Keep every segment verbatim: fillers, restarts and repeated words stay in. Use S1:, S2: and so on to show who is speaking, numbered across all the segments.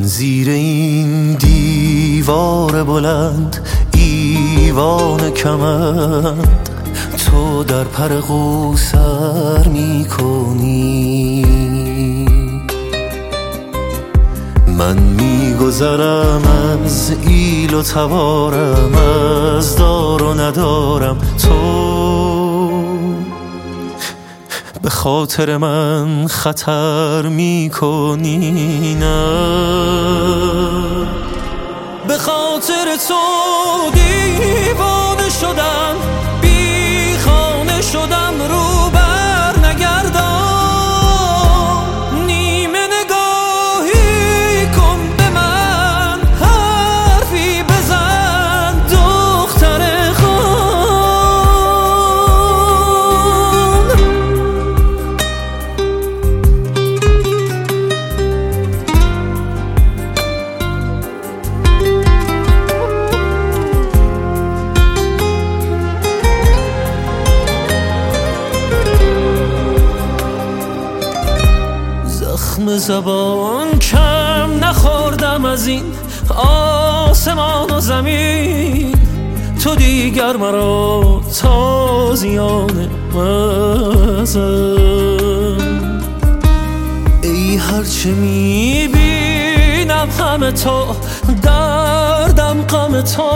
S1: زیر این دیوار بلند ایوان کمند، تو در پر قوسر میکنی. من میگذرم از ایل و توارم، از دار و ندارم، تو به خاطر من خطر میکنی. نه به خاطر تو دیوانه شدم، بی خانه شدم، رو بر نگردان. نیمه نگاهی کن به من، حرفی بزن دختر خان. زخم زبان کم نخوردم از این آسمان و زمین، تو دیگر مرا تازیانه مزن. ای هرچه میبینم همه تو، دردم غم تو،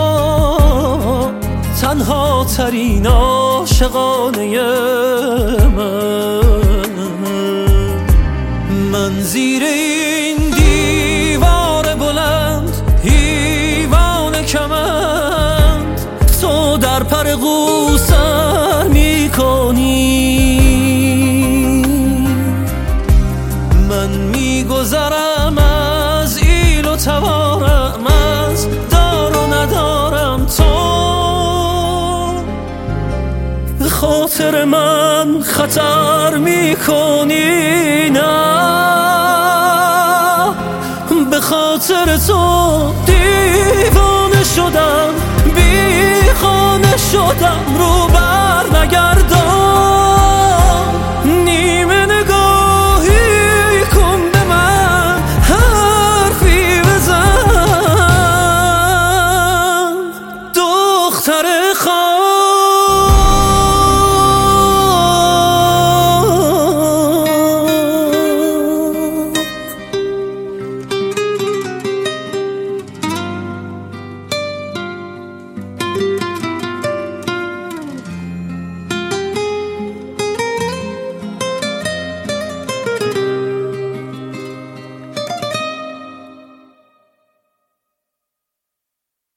S1: تنها ترین عاشقانه من. من زیر این دیوار بلند ایوان کمند، تو در پر قوسر میکنی. من میگذرم از ایل و توارم، از دار و ندارم، تو به خاطر من خطر میکنی. نه به خاطر تو دیوانه شدم، بی خانه شدم، رو بر نگردان.